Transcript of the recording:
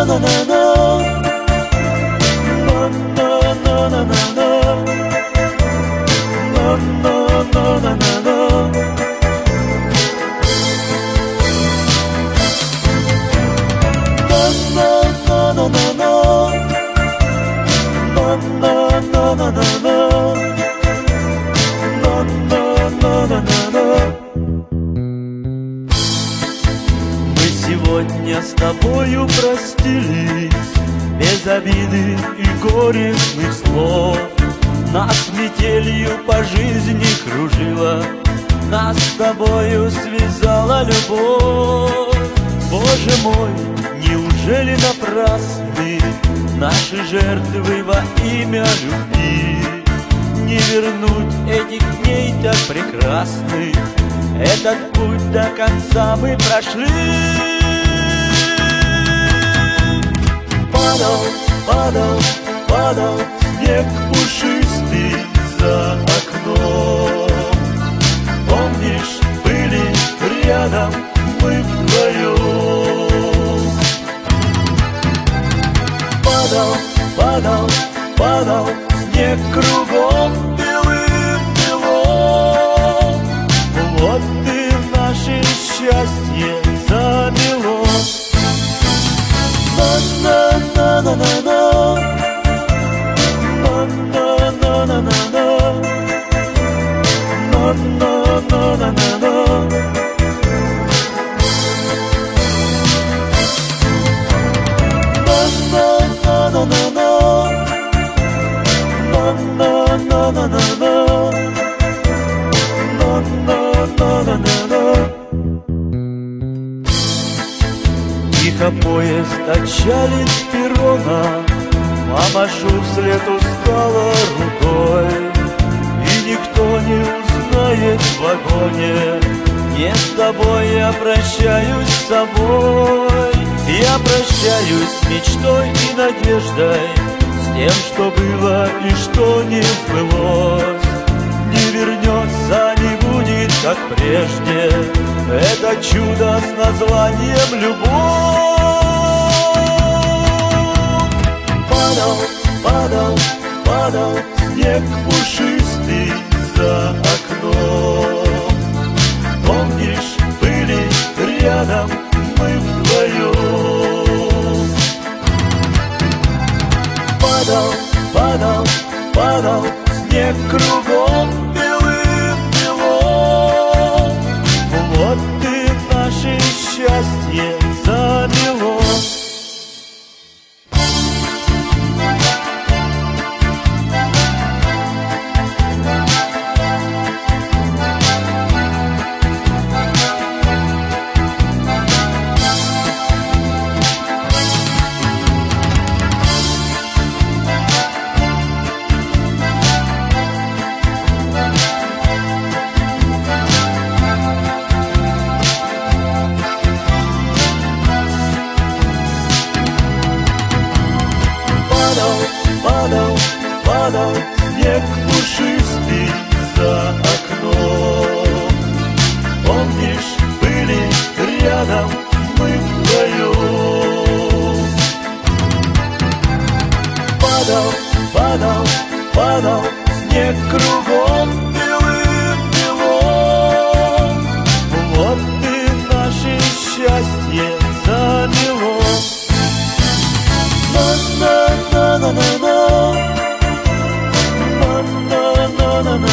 Сегодня с тобою простились без обиды и горестных слов. Нас метелью по жизни кружила, нас с тобою связала любовь. Боже мой, неужели напрасны наши жертвы во имя любви? Не вернуть этих дней так прекрасных, этот путь до конца мы прошли. Падал, падал, падал снег пушистый за окном. Помнишь, были рядом мы вдвоем. Падал, падал, падал снег кругом белым-белым. Вот и наше счастье замело. На-на-на-на-на-на, на-на-на-на-на-на, на-на-на-на-на-на. Тихо поезд отчалит с перрона, помашу вслед устало рукой, и никто не узнает в вагоне. Не с тобой я прощаюсь с собой, я прощаюсь с мечтой и надеждой, с тем, что было и что не сбылось. Не вернется, не будет, как прежде, это чудо с названием любовь. Падал, падал, падал снег пушистый за окном. Помнишь, были рядом мы вдвоем. Падал, падал, падал снег кругом белым-белым. Вот и наше счастье замело. Падал, падал снег пушистый за окном. Помнишь, были рядом мы вдвоем. Падал, падал, падал снег кругом белым-белым. Вот и наше счастье замело. На-на-на-на-на, на-на-на-на-на.